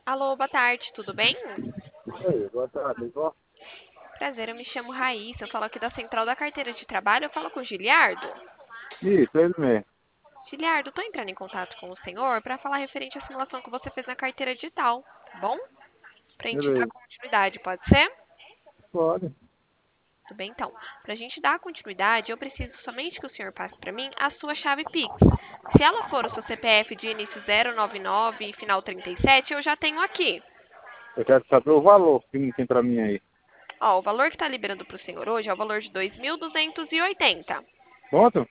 Alô, boa tarde, tudo bem? Ei, boa tarde, igual? Prazer, eu me chamo Raíssa, eu falo aqui da Central da Carteira de Trabalho, eu falo com o Giliardo. Isso, ele mesmo. Giliardo, estou entrando em contato com o senhor para falar referente à simulação que você fez na carteira digital, tá bom? Para a gente dar Beleza. continuidade, pode ser? Pode. Tudo bem, então. Para a gente dar continuidade, eu preciso somente que o senhor passe para mim a sua chave Pix. Se ela for o seu CPF de início 099 e final 37, eu já tenho aqui. Eu quero saber o valor que não tem pra mim aí. Ó, o valor que está liberando para o senhor hoje é o valor de 2.280. Quanto?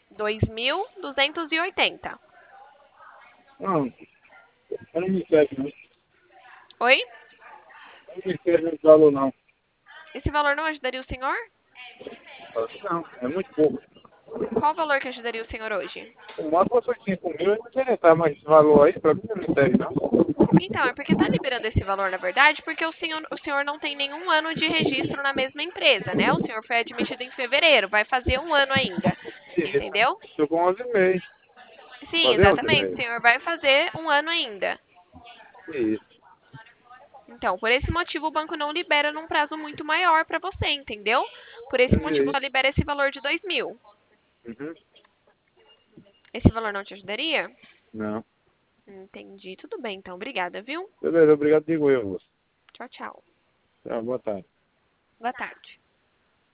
2.280. Não, eu não me serve, não. Oi? Não me serve esse valor, não. Esse valor não ajudaria o senhor? Não, é muito pouco. Qual o valor que ajudaria o senhor hoje? O máximo foi 5 mil, eu não sei nem mais esse valor aí, pra mim não me serve, não. Então, é porque está liberando esse valor, na verdade, porque o senhor não tem nenhum ano de registro na mesma empresa, né? O senhor foi admitido em fevereiro, vai fazer um ano ainda, entendeu? Estou com 11 meses. Sim, Fazer 11 exatamente. O meses. senhor vai fazer um ano ainda. Isso. Então, por esse motivo, o banco não libera num prazo muito maior para você, entendeu? Por esse motivo, Entendi. só libera esse valor de 2.000. Uhum. Esse valor não te ajudaria? Não. Entendi. Tudo bem, então. Obrigada, viu? Beleza, obrigado, digo eu, moço. Tchau, tchau. Tá, boa tarde. Boa tarde.